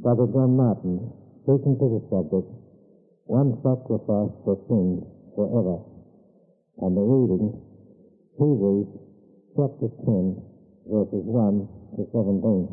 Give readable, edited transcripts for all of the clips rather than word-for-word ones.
Brother John Martin, speaking to the subject, one sacrifice for sins forever, and the reading, Hebrews chapter 10, verses 1 to 17.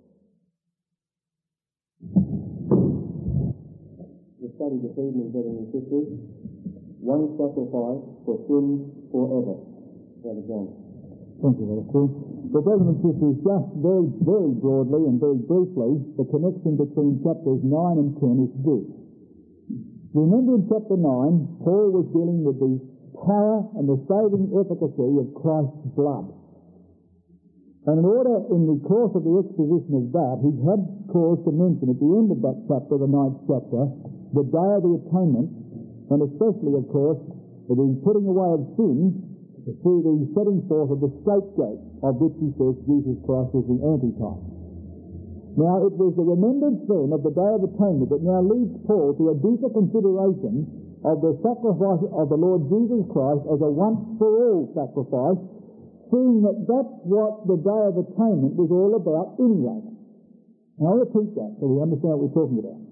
The study this evening, brothers and sisters, one sacrifice for sins forever. Brother John. Thank you, Brother Steve. So, brothers and sisters, just very, very broadly and very briefly, the connection between chapters 9 and 10 is this. Remember in chapter 9, Paul was dealing with the power and the saving efficacy of Christ's blood. And in order, in the course of the exposition of that, he had cause to mention at the end of that chapter, the 9th chapter, the Day of the Atonement, and especially, of course, the putting away of sin through the setting forth of the scapegoat, of which he says Jesus Christ is the antitype. Now, it was the remembrance then of the Day of Atonement that now leads Paul to a deeper consideration of the sacrifice of the Lord Jesus Christ as a once-for-all sacrifice, seeing that that's what the Day of Atonement was all about anyway. Now, I'll repeat that so we understand what we're talking about.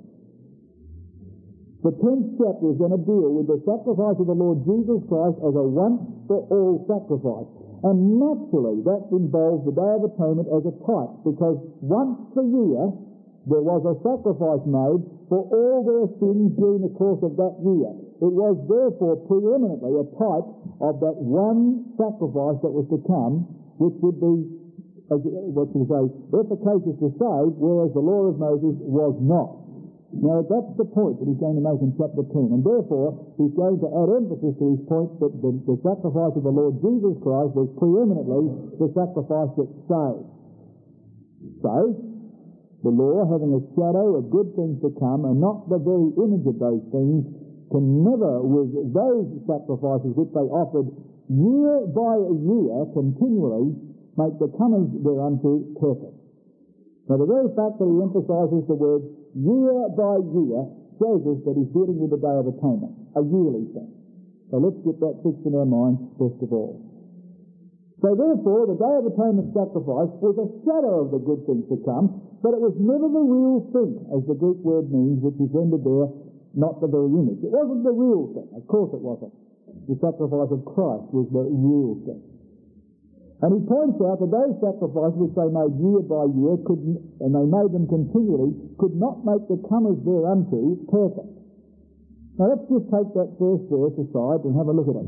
The 10th chapter is going to deal with the sacrifice of the Lord Jesus Christ as a once-for-all sacrifice. And naturally, that involves the Day of Atonement as a type, because once a year there was a sacrifice made for all their sins during the course of that year. It was therefore preeminently a type of that one sacrifice that was to come, which would be, what you say, efficacious to save, whereas the law of Moses was not. Now, that's the point that he's going to make in chapter 10, and therefore he's going to add emphasis to his point that the sacrifice of the Lord Jesus Christ was preeminently the sacrifice that saved. So, the law, having a shadow of good things to come, and not the very image of those things, can never, with those sacrifices which they offered year by year continually, make the comers thereunto perfect. Now, the very fact that he emphasises the word year by year shows us that he's dealing with the Day of Atonement, a yearly thing. So let's get that fixed in our minds first of all. So therefore, the Day of Atonement sacrifice was a shadow of the good things to come, but it was never the real thing, as the Greek word means, which is rendered there, not the very image. It wasn't the real thing. Of course it wasn't. The sacrifice of Christ was the real thing. And he points out that those sacrifices which they made year by year, and they made them continually, could not make the comers thereunto perfect. Now let's just take that first verse aside and have a look at it.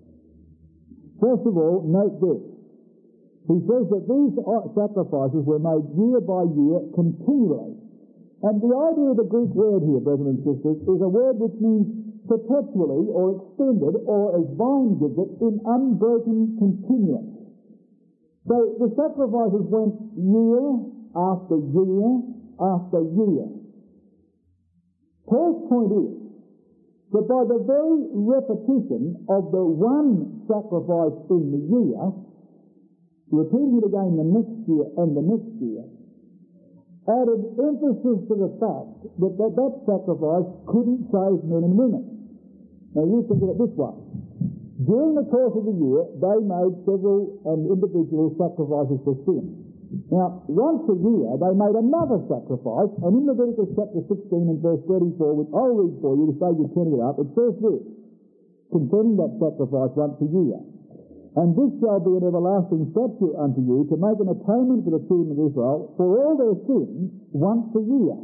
First of all, note this. He says that these sacrifices were made year by year continually. And the idea of the Greek word here, brothers and sisters, is a word which means perpetually or extended, or as Vine gives it, in unbroken continuance. So the sacrifices went year after year after year. Paul's point is that by the very repetition of the one sacrifice in the year, repeating it again the next year and the next year, added emphasis to the fact that that sacrifice couldn't save men and women. Now you think of it this way. During the course of the year, they made several individual sacrifices for sin. Now, once a year, they made another sacrifice, and in Leviticus chapter 16 and verse 34, which I'll read for you to save you turning it up, it says this, concerning that sacrifice once a year. And this shall be an everlasting statute unto you, to make an atonement for the children of Israel for all their sins once a year.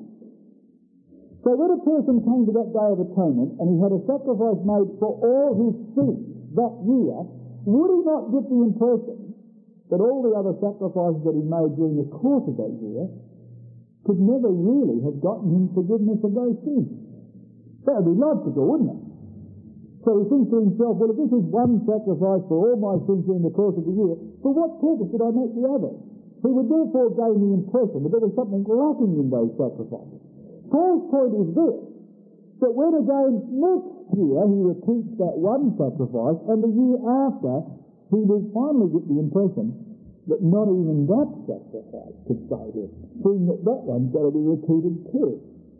So when a person came to that Day of Atonement, and he had a sacrifice made for all his sins that year, would he not get the impression that all the other sacrifices that he made during the course of that year could never really have gotten him forgiveness of those sins? That would be logical, wouldn't it? So he thinks to himself, well, if this is one sacrifice for all my sins during the course of the year, for what purpose did I make the others? He would therefore gain the impression that there was something lacking in those sacrifices. Paul's point is this, that when again next year he repeats that one sacrifice, and the year after he will finally get the impression that not even that sacrifice could save him, seeing that that one's got to be repeated too.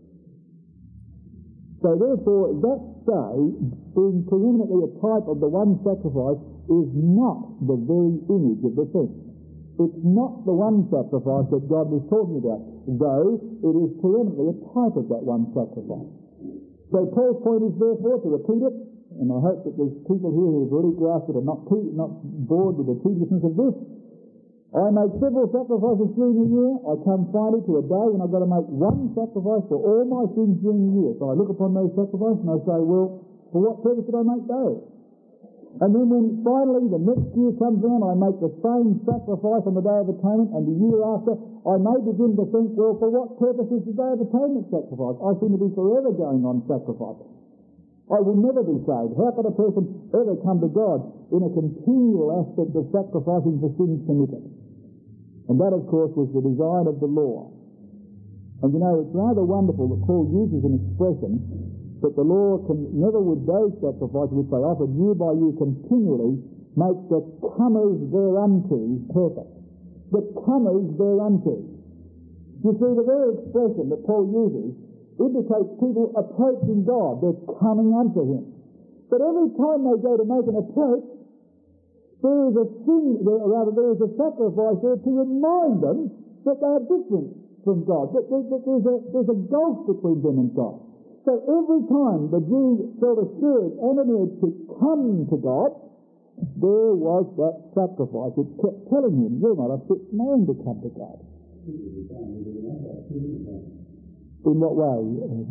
So therefore, that day, being preeminently a type of the one sacrifice, is not the very image of the thing. It's not the one sacrifice that God was talking about, though it is preeminently a type of that one sacrifice. So Paul's point is therefore, to repeat it, and I hope that there's people here who have already grasped it and not bored with the tediousness of this. I make several sacrifices during the year. I come finally to a day when I've got to make one sacrifice for all my sins during the year. So I look upon those sacrifices and I say, well, for what purpose did I make those? And then when finally the next year comes around, I make the same sacrifice on the Day of Atonement, and the year after, I may begin to think, well, for what purpose is the Day of Atonement sacrifice? I seem to be forever going on sacrificing. I will never be saved. How can a person ever come to God in a continual aspect of sacrificing for sins committed? And that, of course, was the design of the law. And you know, it's rather wonderful that Paul uses an expression that the law can never, with those sacrifices which they offered year by year continually, make the comers thereunto perfect. The comers thereunto. You see, the very expression that Paul uses indicates people approaching God. They're coming unto Him. But every time they go to make an approach, there is a sacrifice there to remind them that they are different from God, that there's a gulf between them and God. So every time the Jews felt a spirit and an urge to come to God, there was that sacrifice. It kept telling him, you're not a fit man to come to God. In what way?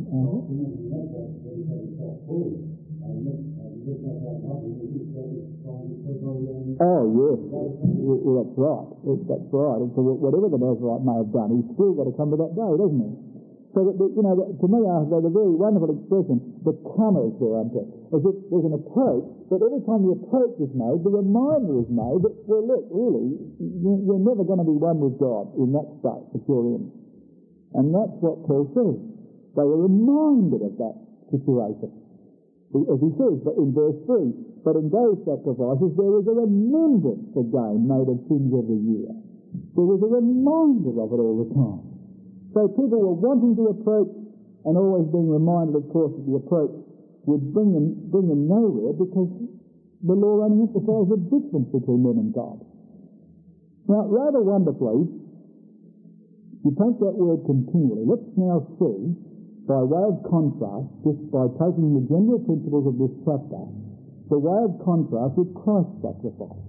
Oh, yes. That's right. That's right. And so whatever the Nazarite may have done, he's still got to come to that day, doesn't he? So, that, you know, to me, they're a very wonderful expression, the comers thereunto. As if there's an approach, but every time the approach is made, the reminder is made that, well, look, really, you're never going to be one with God in that state that you're in. And that's what Paul says. They were reminded of that situation. As he says, but in verse 3, but in those sacrifices there was a remembrance again made of sins every year. There was a reminder of it all the time. So people were wanting to approach and always being reminded, of course, that the approach would bring them nowhere, because the law only emphasised the difference between them and God. Now, rather wonderfully, you take that word continually. Let's now see, by way of contrast, just by taking the general principles of this chapter, the way of contrast with Christ's sacrifice.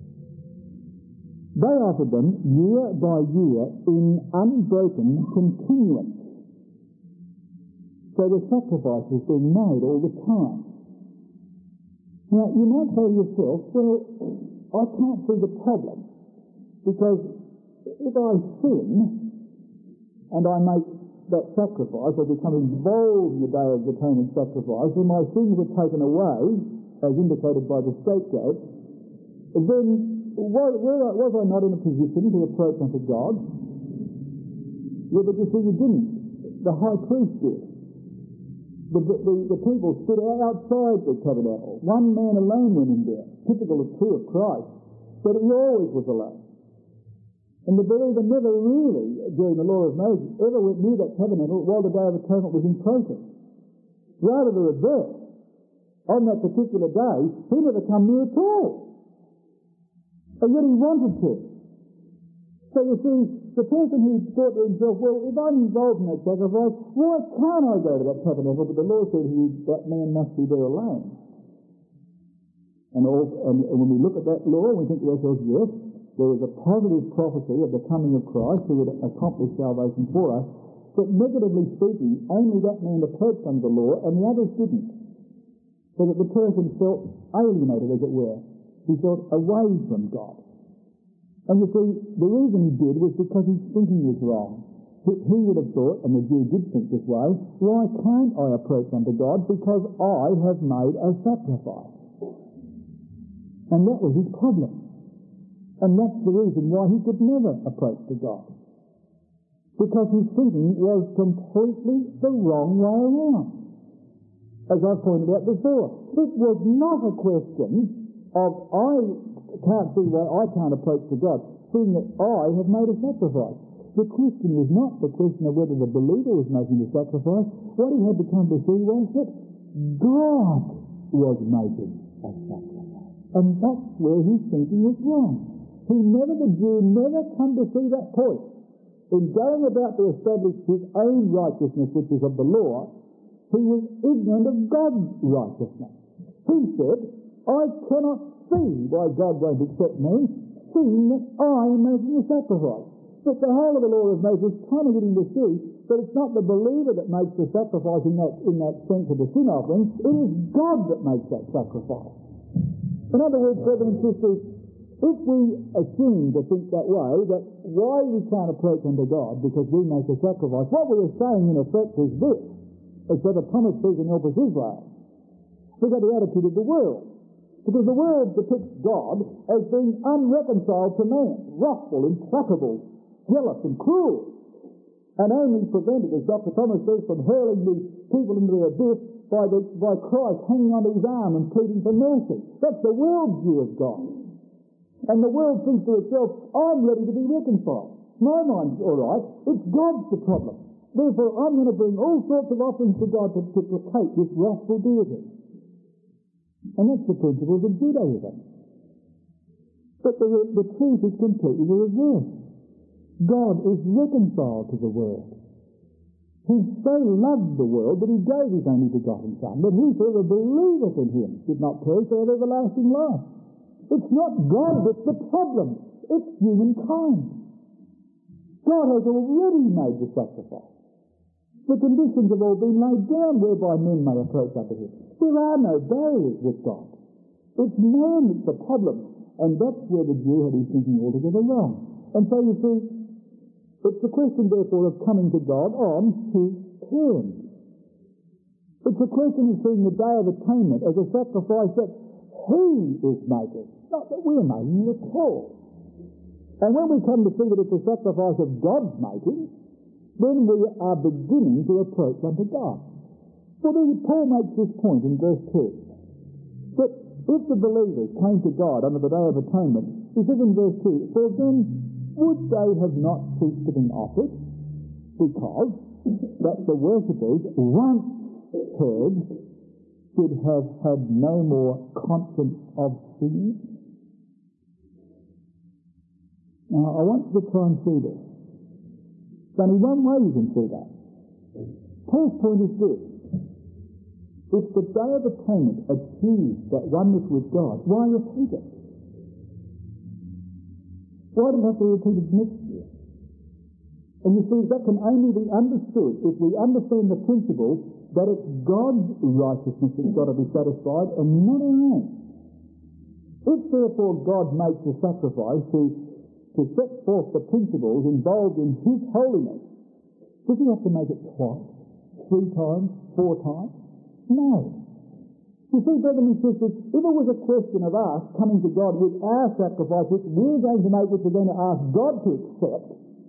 They offered them year by year in unbroken continuance. So the sacrifice was being made all the time. Now, you might say to yourself, well, I can't see the problem, because if I sin and I make that sacrifice, I become involved in the Day of Atonement sacrifice, and my sins were taken away, as indicated by the scapegoat, then was I not in a position to approach unto God? Yeah, but you see, you didn't. The high priest did. The people stood outside the tabernacle. One man alone went in there, typical of true of Christ, but he always was alone. And the believer never really, during the law of Moses, ever went near that tabernacle while the Day of Atonement was in process. Rather the reverse. On that particular day, he never come near at all. And yet he wanted to. So you see, the person who thought to himself, well, if I'm involved in that sacrifice, why can't I go to that tabernacle? But the Lord said that man must be there alone. And when we look at that law, we think to ourselves, yes, there was a positive prophecy of the coming of Christ who would accomplish salvation for us, but negatively speaking, only that man approached under the law and the others didn't. So that the person felt alienated, as it were. He felt away from God. And you see, the reason he did was because his thinking was wrong. He would have thought, and the Jew did think this way, why can't I approach unto God? Because I have made a sacrifice. And that was his problem. And that's the reason why he could never approach to God. Because his thinking was completely the wrong way around. As I pointed out before, it was not a question of I can't see why I can't approach to God, seeing that I have made a sacrifice. The question was not the question of whether the believer was making the sacrifice. What he had to come to see was that God was making a sacrifice. And that's where his thinking was wrong. The Jew never come to see that point. In going about to establish his own righteousness, which is of the law, he was ignorant of God's righteousness. He said, I cannot see why God won't accept me, seeing that I am making a sacrifice. But the whole of the law of Moses trying to get him to see that it's not the believer that makes the sacrifice in that sense of the sin offering, it is God that makes that sacrifice. In other words, brothers and sisters, if we assume to think that way, that why we can't approach unto God because we make a sacrifice, what we are saying in effect is this. It's Brother Thomas says in Help Us Israel. We've got the attitude of the world. Because the world depicts God as being unreconciled to man, wrathful, implacable, jealous and cruel, and only prevented, as Dr. Thomas says, from hurling these people into the abyss by Christ hanging onto his arm and pleading for mercy. That's the world's view of God. And the world thinks to itself, I'm ready to be reconciled. My mind's all right. It's God's the problem. Therefore, I'm going to bring all sorts of offerings to God to placate this wrathful deity. And that's the principles of Judaism. But the truth is completely the reverse. God is reconciled to the world. He so loved the world that he gave his only begotten Son, that whosoever believeth in him should not perish but have everlasting life. It's not God that's the problem. It's humankind. God has already made the sacrifice. The conditions have all been laid down whereby men may approach unto him. There are no barriers with God. It's man that's the problem. And that's where the Jew had his thinking altogether wrong. And so you see, it's a question therefore of coming to God on his terms. It's a question of seeing the Day of Atonement as a sacrifice that he is making, not that we're making it at all. And when we come to see that it's a sacrifice of God's making, then we are beginning to approach unto God. So Paul makes this point in verse 2, that if the believers came to God under the Day of Atonement, he says in verse 2, for then would they have not ceased to be offered, because that the worshippers, once purged, should have had no more conscience of sin? Now, I want you to try and see this. There's only one way you can see that. Paul's point is this. If the Day of Atonement achieves that oneness with God, why repeat it? Why do we have to repeat it next year? And you see, that can only be understood if we understand the principle that it's God's righteousness that's got to be satisfied and not our own. If therefore God makes the sacrifice to set forth the principles involved in his holiness, does he have to make it twice, 3 times, 4 times? No. You see, brothers and sisters, if it was a question of us coming to God with our sacrifice, which we're going to make, which we're going to ask God to accept,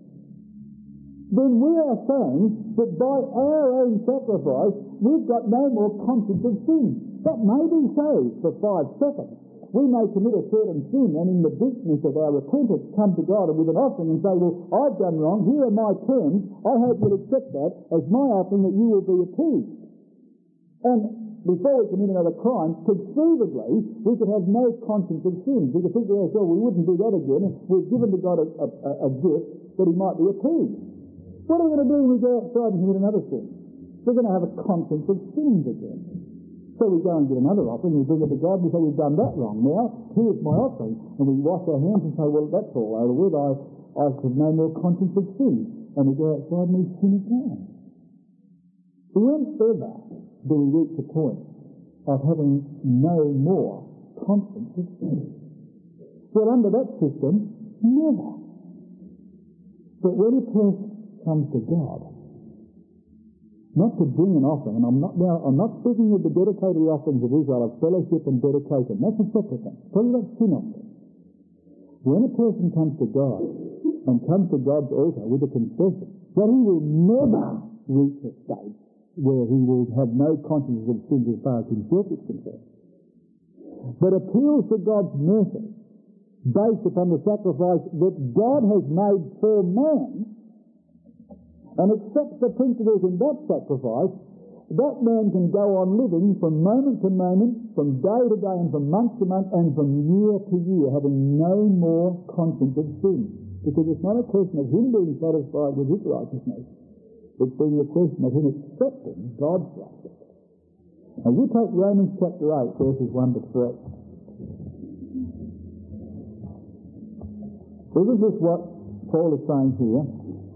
then we are saying that by our own sacrifice, we've got no more conscience of sin. That may be so for 5 seconds. We may commit a certain sin and in the deepness of our repentance come to God with an offering and say, well, I've done wrong, here are my terms, I hope you'll accept that as my offering that you will be appeased. And before we commit another crime, conceivably, we could have no conscience of sin. We could think to ourselves, we wouldn't do that again, and we've given to God a gift that he might be appeased. What are we going to do when we go outside and commit another sin? We're going to have a conscience of sins again. So we go and get another offering, we bring it to God, and we say, we've done that wrong. Now, here's my offering. And we wash our hands and say, well, that's all over with. I have no more conscience of sin. And we go outside and we sin again. Whenever do we reach the point of having no more conscience of sin? Well, under that system, never. But when a person comes to God, not to bring an offering, and I'm not speaking of the dedicatory offerings of Israel of fellowship and dedication. That's a separate thing. Talking about sin offering. When a person comes to God and comes to God's altar with a confession that he will never reach a state where he will have no conscience of sins as far as himself is concerned, but appeals to God's mercy based upon the sacrifice that God has made for man, and accepts the principles in that sacrifice, that man can go on living from moment to moment, from day to day, and from month to month, and from year to year, having no more conscience of sin. Because it's not a question of him being satisfied with his righteousness. It's being a question of him accepting God's righteousness. Now you take Romans chapter 8, verses 1 to 3. This is just what Paul is saying here.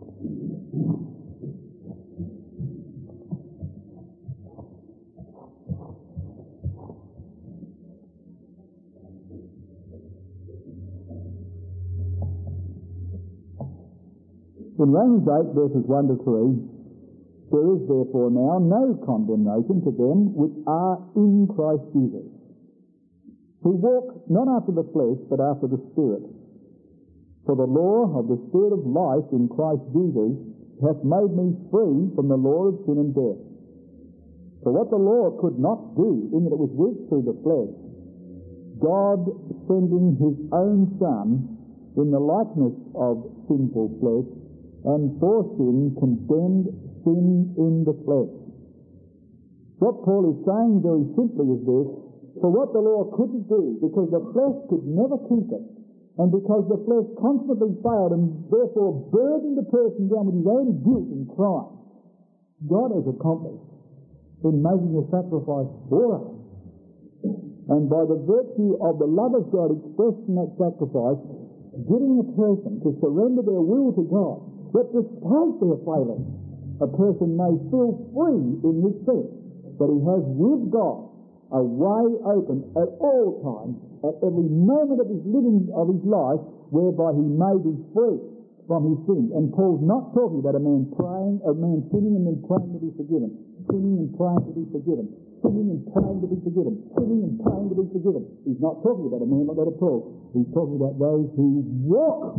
In Romans 8, verses 1 to 3, there is therefore now no condemnation to them which are in Christ Jesus, who walk not after the flesh, but after the Spirit. For the law of the Spirit of life in Christ Jesus hath made me free from the law of sin and death. For what the law could not do, in that it was weak through the flesh, God sending his own Son in the likeness of sinful flesh, and for sin condemned sin in the flesh. What Paul is saying very simply is this: for what the law couldn't do, because the flesh could never keep it, and because the flesh constantly failed and therefore burdened the person down with his own guilt and crime, God has accomplished in making a sacrifice for us. And by the virtue of the love of God expressed in that sacrifice, getting a person to surrender their will to God, that despite their failing, a person may feel free in this sense, that he has with God a way open at all times, at every moment of his living of his life, whereby he may be free from his sin. And Paul's not talking about a man praying, a man sinning and then praying to be forgiven, sinning and praying to be forgiven, sinning and praying to be forgiven, sinning and praying to be forgiven. He's not talking about a man like that at all. He's talking about those who walk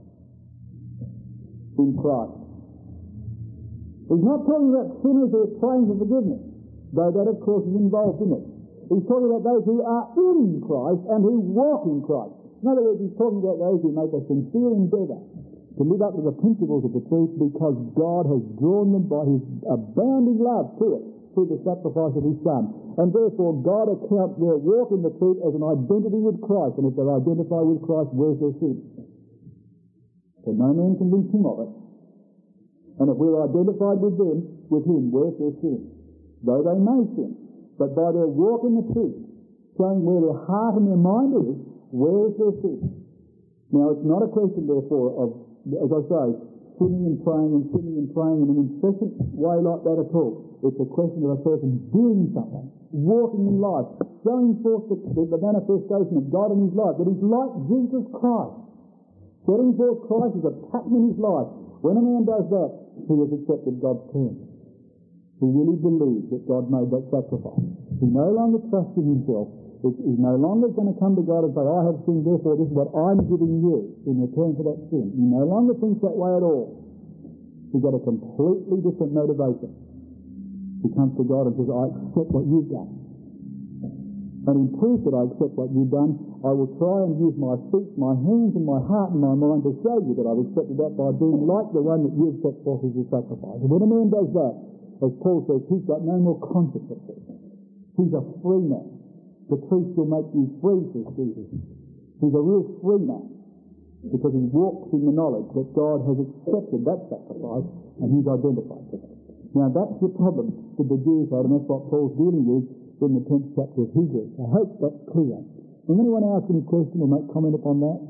in Christ. He's not talking about sinners who are praying for forgiveness, though that of course is involved in it. He's talking about those who are in Christ and who walk in Christ. In other words, he's talking about those who make a sincere endeavour to live up to the principles of the truth, because God has drawn them by his abounding love to it through the sacrifice of his Son. And therefore God accounts their walk in the truth as an identity with Christ, and if they're identified with Christ, where's their sin? For no man convince him of it. And if we're identified with him, where's their sin? Though they may sin, but by their walk in the truth, showing where their heart and their mind is, where is their sin? Now, it's not a question, therefore, of, as I say, sinning and praying in an incessant way like that at all. It's a question of a person doing something, walking in life, showing forth the manifestation of God in his life, that he's like Jesus Christ. Setting forth Christ as a pattern in his life. When a man does that, he has accepted God's terms. He really believes that God made that sacrifice. He no longer trusts in himself. He's no longer going to come to God and say, I have sinned, therefore this is what I'm giving you in return for that sin. He no longer thinks that way at all. He's got a completely different motivation. He comes to God and says, I accept what you've done. And in proof that I accept what you've done, I will try and use my feet, my hands and my heart and my mind to show you that I've accepted that by being like the one that you've set forth as a sacrifice. And when a man does that, as Paul says, he's got no more conscience of sin. He's a free man. The truth will make you free, says Jesus. He's a real free man, because he walks in the knowledge that God has accepted that sacrifice and he's identified with it. Now that's the problem that the Jews had, and that's what Paul's dealing with in the 10th chapter of Hebrews. I hope that's clear. Does anyone ask any question or make comment upon that?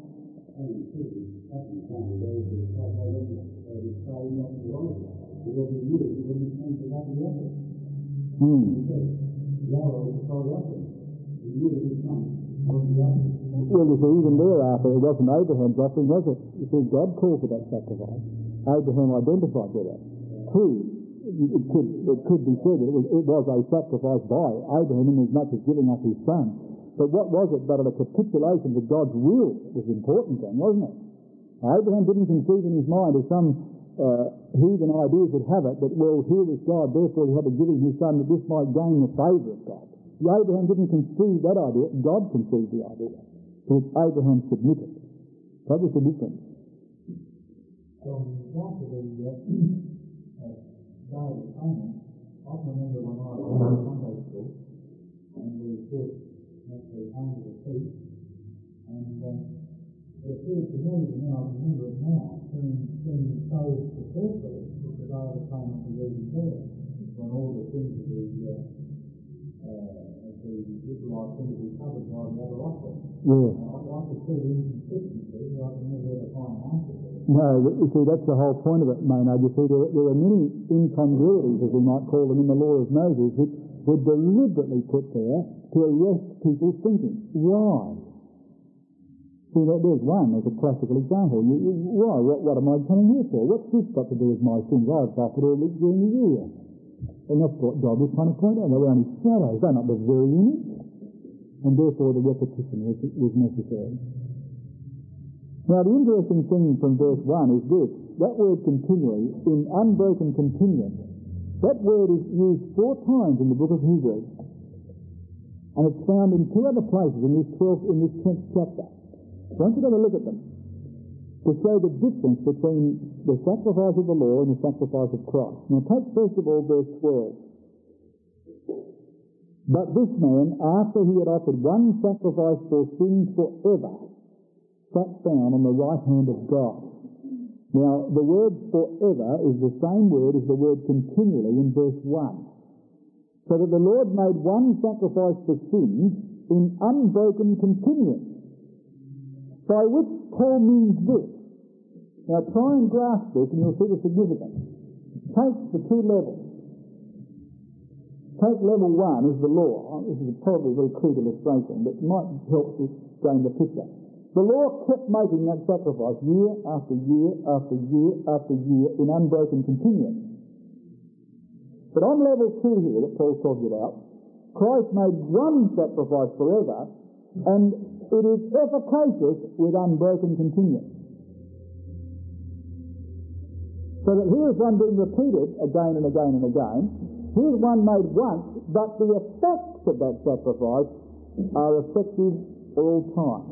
Well, you see, even thereafter, it wasn't Abraham's offering, was it? You see, God called for that sacrifice. Abraham identified with it. True, it could be said that it was a sacrifice by Abraham in as much as giving up his son. But what was it but a capitulation to God's will was the important thing, wasn't it? Abraham didn't conceive in his mind, as some heathen ideas would have it, that, well, here was God, therefore he had to give him his son that this might gain the favour of God. Abraham didn't conceive that idea, God conceived the idea, to which Abraham submitted. That was the difference. So, after the day of atonement, I can remember when I was in Sunday school, and we taught actually under the feet, and it appeared to me, and I remember it now, being so successful with the day of the payment of reading prayer, when all the things of the Israelites seem to be covered by the other offering. Yes. I could see the inconsistency, but I could never ever find an answer to it. No, you see, that's the whole point of it, Maynard. You see, there are many incongruities, as we might call them, in the law of Moses, which were deliberately put there to arrest people's thinking. Why? See, there's one, there's a classical example. Why? What am I coming here for? What's this got to do with my sins? I've suffered all this during the year. And that's what God was trying to point out. They were only shadows. They're not the very image. And therefore the repetition was necessary. Now the interesting thing from verse 1 is this. That word continually, in unbroken continuance, that word is used 4 times in the book of Hebrews. And it's found in 2 other places in this 10th chapter. I want you to have a look at them to show the difference between the sacrifice of the law and the sacrifice of Christ. Now take first of all verse 12. But this man, after he had offered one sacrifice for sins forever, sat down on the right hand of God. Now the word forever is the same word as the word continually in verse 1. So that the Lord made one sacrifice for sins in unbroken continuance. By which Paul means this. Now try and grasp this and you'll see the significance. Take the 2 levels. Take level 1 as the law. This is probably a very crude illustration, but it might help you gain the picture. The law kept making that sacrifice year after year after year after year in unbroken continuance. But on level 2 here that Paul's talking about, Christ made one sacrifice forever, and it is efficacious with unbroken continuance. So that here is one being repeated again and again and again. Here's one made once, but the effects of that sacrifice are effective all time.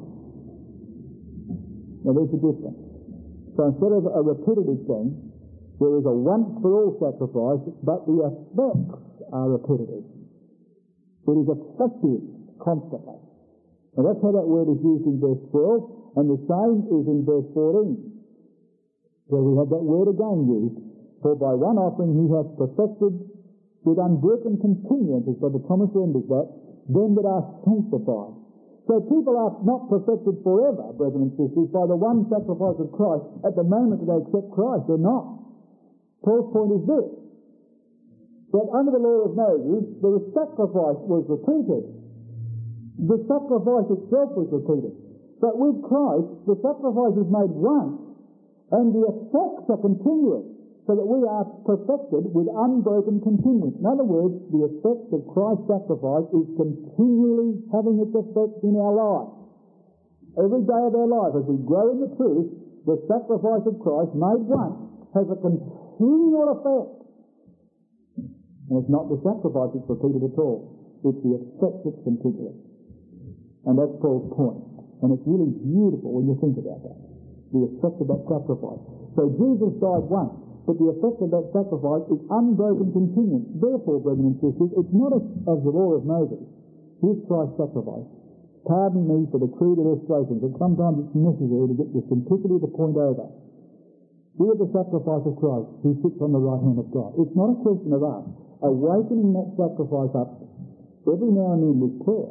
Now there's a difference. So instead of a repetitive thing, there is a once-for-all sacrifice, but the effects are repetitive. It is effective constantly. And that's how that word is used in verse 12, and the same is in verse 14, where we have that word again used. For by one offering he hath perfected with unbroken continuance, as Brother Thomas renders that, them that are sanctified. So people are not perfected forever, brethren and sisters, by the one sacrifice of Christ. At the moment that they accept Christ, they're not. Paul's point is this, that under the law of Moses, the sacrifice was repeated. The sacrifice itself was repeated. But with Christ, the sacrifice is made once, and the effects are continuous, so that we are perfected with unbroken continuance. In other words, the effect of Christ's sacrifice is continually having its effect in our life. Every day of our life, as we grow in the truth, the sacrifice of Christ made once has a continual effect. And it's not the sacrifice that's repeated at all. It's the effect that's continuous. And that's Paul's point. And it's really beautiful when you think about that. The effect of that sacrifice. So Jesus died once, but the effect of that sacrifice is unbroken continuance. Therefore, brethren and sisters, it's not as the law of Moses. Here's Christ's sacrifice. Pardon me for the crude illustrations, but sometimes it's necessary to get the simplicity of the point over. Here's the sacrifice of Christ, who sits on the right hand of God. It's not a question of us awakening that sacrifice up every now and then with prayer,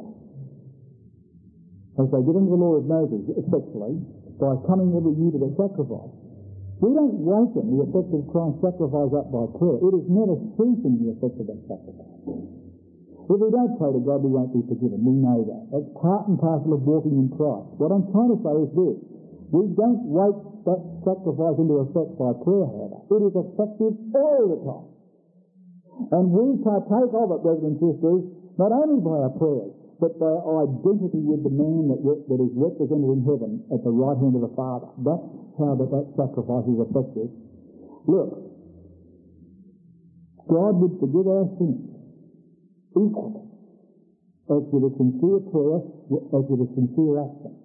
as they did under the law of Moses, effectively, by coming every year to that sacrifice. We don't waken the effect of Christ's sacrifice up by prayer. It is never ceasing the effect of that sacrifice. If we don't pray to God, we won't be forgiven. We know that. That's part and parcel of walking in Christ. What I'm trying to say is this. We don't wake that sacrifice into effect by prayer, however. It is effective all the time. And we partake of it, brothers and sisters, not only by our prayers, but by our identity with the man that is represented in heaven at the right hand of the Father. That's how that sacrifice is effective. Look, God would forgive our sins equally as with a sincere prayer, as with a sincere action.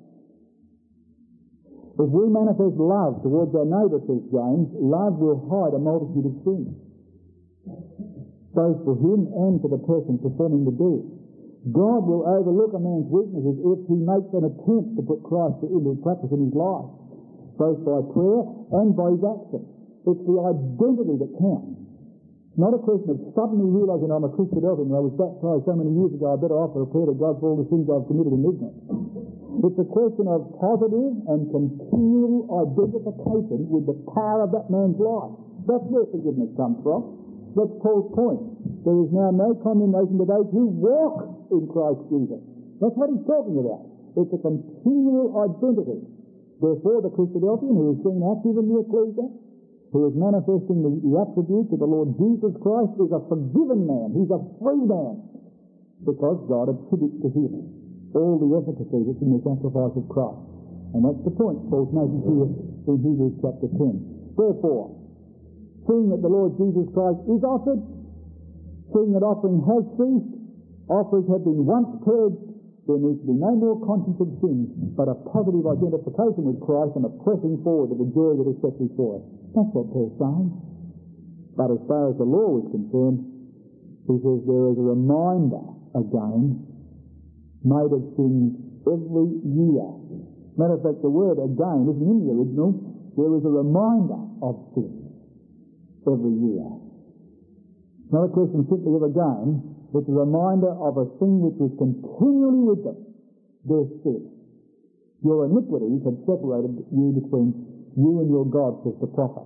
If we manifest love towards our neighbour, says James, love will hide a multitude of sins. both for him and for the person performing the deed. God will overlook a man's weaknesses if he makes an attempt to put Christ into practice in his life, both by prayer and by his action. It's the identity that counts. Not a question of suddenly realising I'm a Christadelphian and I was baptised so many years ago, I better offer a prayer to God for all the sins I've committed in ignorance. It's a question of positive and continual identification with the power of that man's life. That's where forgiveness comes from. That's Paul's point. There is now no condemnation to those who walk in Christ Jesus. That's what he's talking about. It's a continual identity. Therefore, the Christadelphian who is seen active in the ecclesia, who is manifesting the attributes of the Lord Jesus Christ, is a forgiven man. He's a free man. Because God attributes to him all the efficacy that's in the sacrifice of Christ. And that's the point Paul's making here in Hebrews chapter 10. Therefore, seeing that the Lord Jesus Christ is offered, seeing that offering has ceased, offers have been once purged, there needs to be no more conscience of sin, but a positive identification with Christ and a pressing forward to the joy that is set before us. That's what Paul's saying. But as far as the law is concerned, he says there is a reminder again made of sins every year. Matter of fact, the word again isn't in the original. There is a reminder of sin every year. Not a question simply of again, but a reminder of a sin which was continually with them, their sin. Your iniquities had separated you between you and your God, says the prophet.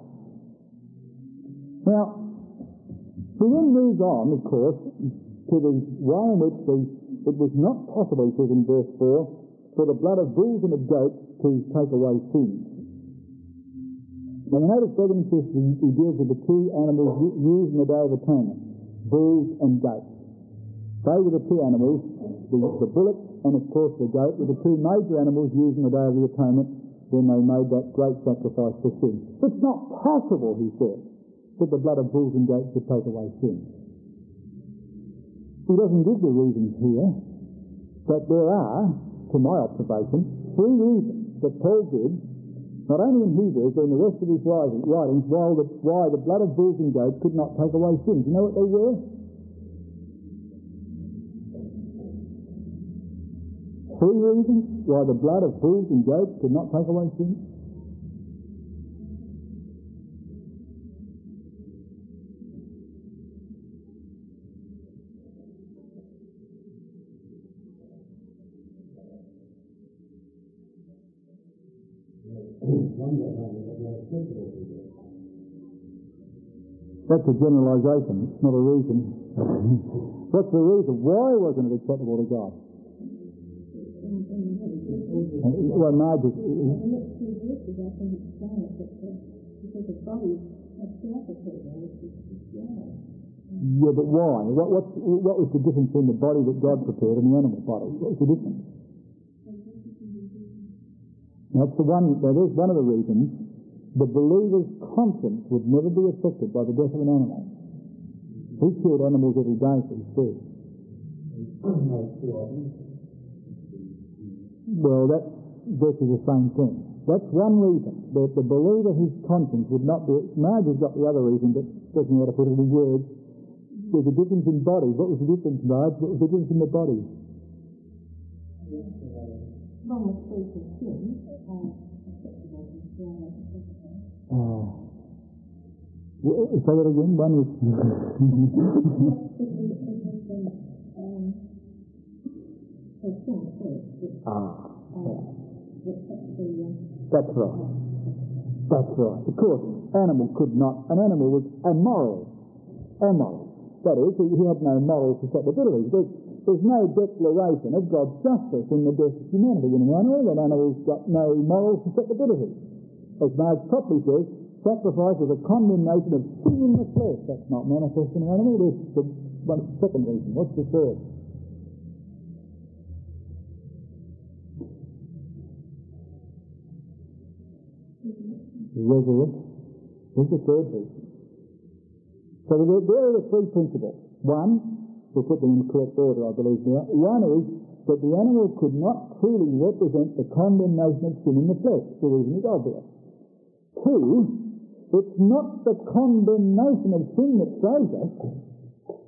Now, he then moves on, of course, to the way in which it was not possible, he says in verse 4, for the blood of bulls and of goats to take away sins. Now, notice brothers and sisters, he deals with the two animals used in the Day of Atonement, bulls and goats. They were the two animals, the bullock and of course the goat, were the two major animals used in the Day of the Atonement when they made that great sacrifice for sin. It's not possible, he said, that the blood of bulls and goats would take away sin. He doesn't give the reasons here, but there are, to my observation, three reasons that Paul gives, not only in Hebrews but in the rest of his writings, why the blood of bulls and goats could not take away sins. You know what they were? Three reasons why the blood of bulls and goats could not take away sin. That's a generalization, it's not a reason. What's the reason? Why wasn't it acceptable to God? Well, Marge, because the body has sacrificed yeah, but why? What was the difference between the body that God prepared and the animal body? What was the difference? That's the one. That is one of the reasons the believer's conscience would never be affected by the death of an animal. He killed animals every day for his food. Well, that verse is the same thing. That's one reason. That the believer, his conscience would not be... Marge has got the other reason, but doesn't know how to put it in words. There's a difference in bodies. What was the difference, Marge? What was the difference in the bodies? One was free from sin, say that again. One was... That's right. That's right. Of course, an animal was amoral. That is, he had no moral susceptibilities. There's no declaration of God's justice in the death of humanity in an animal. That animal's got no moral susceptibility. As Marge properly says, sacrifice is a condemnation of sin in the flesh. That's not manifest in an animal. There's the second reason. What's the third? Resurrect. What's the third reason? So there are the three principles. One, we'll put them in the correct order, I believe now. One is that the animal could not truly represent the condemnation of sin in the flesh. The reason is obvious. Two, it's not the condemnation of sin that saves us.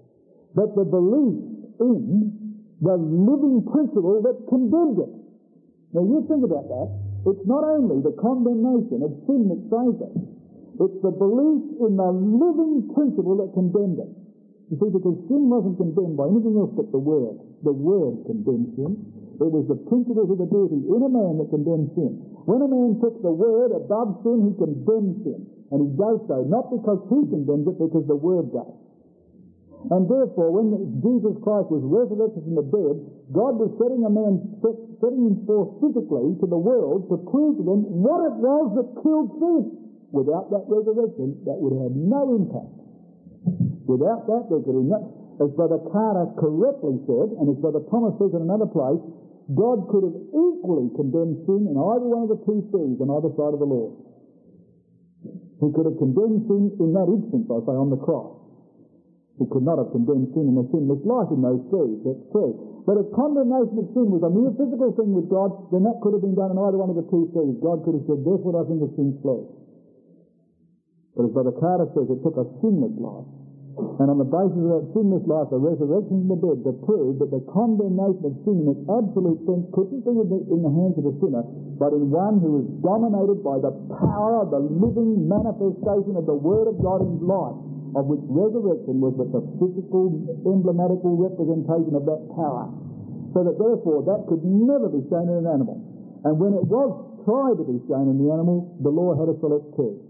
but the belief in the living principle that condemned it. Now you think about that. It's not only the condemnation of sin that saves us, it's the belief in the living principle that condemned it. You see, because sin wasn't condemned by anything else but the Word. The Word condemned sin. It was the principles of the deity in a man that condemned sin. When a man puts the Word above sin, he condemns sin. And he does so, not because he condemns it, because the Word does. And therefore, when Jesus Christ was resurrected from the dead, God was setting him forth physically to the world to prove to them what it was that killed sin. Without that resurrection, that would have no impact. Without that, there could be no... As Brother Carter correctly said, and as Brother Thomas says in another place, God could have equally condemned sin in either one of the two seas on either side of the Lord. He could have condemned sin in that instance, I say, on the cross. He could not have condemned sin in a sinless life in those seas, that's true. But if condemnation of sin was a mere physical thing with God, then that could have been done in either one of the two seas. God could have said, therefore I think of sin's flesh. But as Brother Carter says, it took a sinless life. And on the basis of that sinless life, the resurrection from the dead, to prove that the condemnation of sin in its absolute sense couldn't be in the hands of a sinner, but in one who is dominated by the power of the living manifestation of the Word of God in life, of which resurrection was but the physical, emblematical representation of that power. So that therefore that could never be shown in an animal. And when it was tried to be shown in the animal, the law had to select two.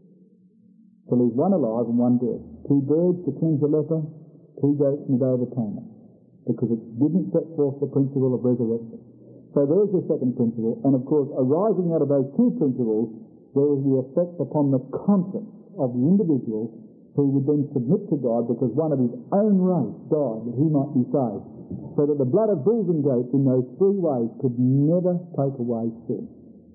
To leave one alive and one dead. 2 birds to cleanse the leper, 2 goats in the day of atonement. Because it didn't set forth the principle of resurrection. So there's the second principle. And of course, arising out of those two principles, there is the effect upon the conscience of the individual, who would then submit to God because one of his own race died that he might be saved. So that the blood of bulls and goats in those 3 ways could never take away sin.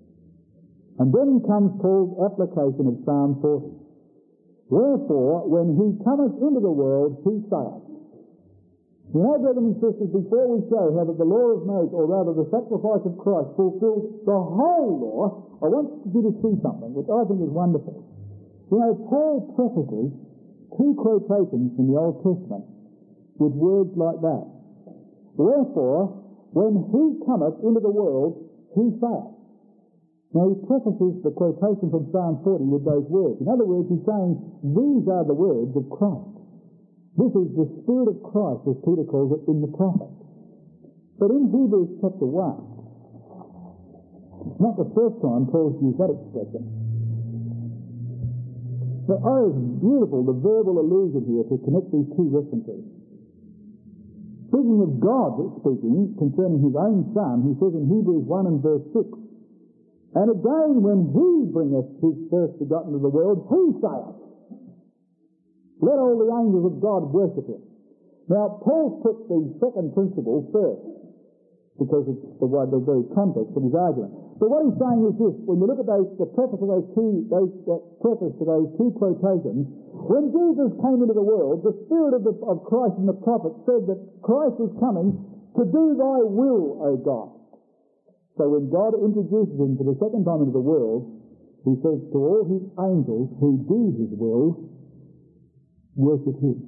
And then comes Paul's application of Psalm 40. Wherefore, when he cometh into the world, he saith. You know, brethren and sisters, before we show how that the law of Moses, or rather the sacrifice of Christ, fulfilled the whole law, I want you to see something which I think is wonderful. You know, Paul prefaces 2 quotations from the Old Testament with words like that. Wherefore, when he cometh into the world, he saith. Now he prefaces the quotation from Psalm 40 with those words. In other words, he's saying, these are the words of Christ. This is the Spirit of Christ, as Peter calls it, in the prophet. But in Hebrews chapter 1, not the first time Paul's used that expression. But oh, it's beautiful, the verbal allusion here to connect these 2 references. Speaking of God speaking concerning his own Son, he says in Hebrews 1 and verse 6, and again when he bringeth his first begotten to the world, he saith, let all the angels of God worship him. Now, Paul put the second principle first, because it's the very context of his argument. But what he's saying is this: when you look at the preface of preface to those 2 quotations, when Jesus came into the world, the Spirit of Christ and the prophet said that Christ was coming to do thy will, O God. So when God introduces him for the second time into the world, he says to all his angels who do his will, worship him.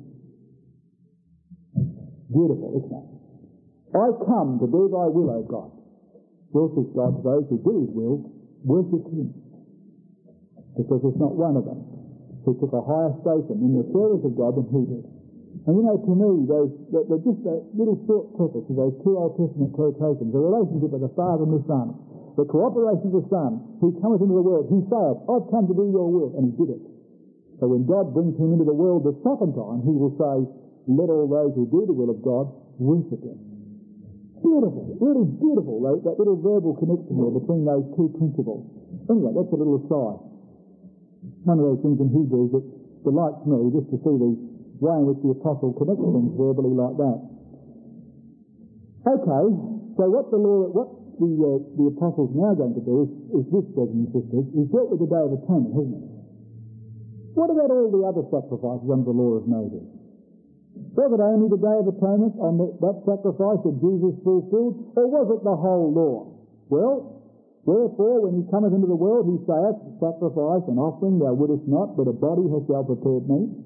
Beautiful, isn't it? I come to do thy will, O God. Well, says God to those who do his will, worship him. Because there's not one of them who took a higher station in the service of God than he did. And you know, to me, just that little short preface of those 2 Old Testament quotations, the relationship of the Father and the Son, the cooperation of the Son, who cometh into the world, he saith, I've come to do your will, and he did it. So when God brings him into the world the second time, he will say, let all those who do the will of God worship him. Beautiful, really beautiful, that little verbal connection there between those 2 principles. Anyway, that's a little aside. One of those things in Hebrews that delights me, just to see the way in which the apostle connects things verbally like that. Okay, so what the apostle's now going to do is this, brothers and sisters. He's dealt with the Day of Atonement, hasn't he? What about all the other sacrifices under the law of Moses? Was it only the Day of Atonement on that sacrifice that Jesus fulfilled, or was it the whole law? Well, wherefore, when he cometh into the world, he saith, sacrifice and offering thou wouldest not, but a body hast thou prepared me.